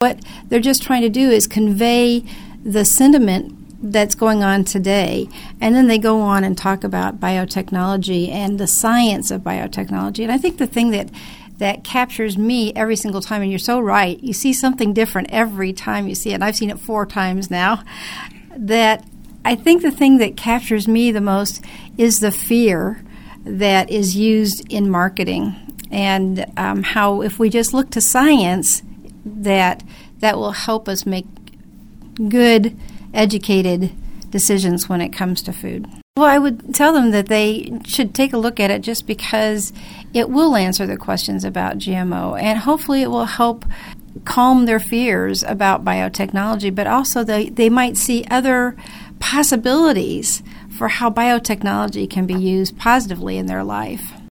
what they're just trying to do is convey the sentiment that's going on today, and then they go on and talk about biotechnology and the science of biotechnology. And I think the thing that captures me every single time, and you're so right, you see something different every time you see it, and I've seen it 4 times now, that I think the thing that captures me the most is the fear that is used in marketing, and how if we just look to science, that will help us make good, educated decisions when it comes to food. Well, I would tell them that they should take a look at it just because it will answer their questions about GMO, and hopefully it will help calm their fears about biotechnology, but also they might see other possibilities for how biotechnology can be used positively in their life.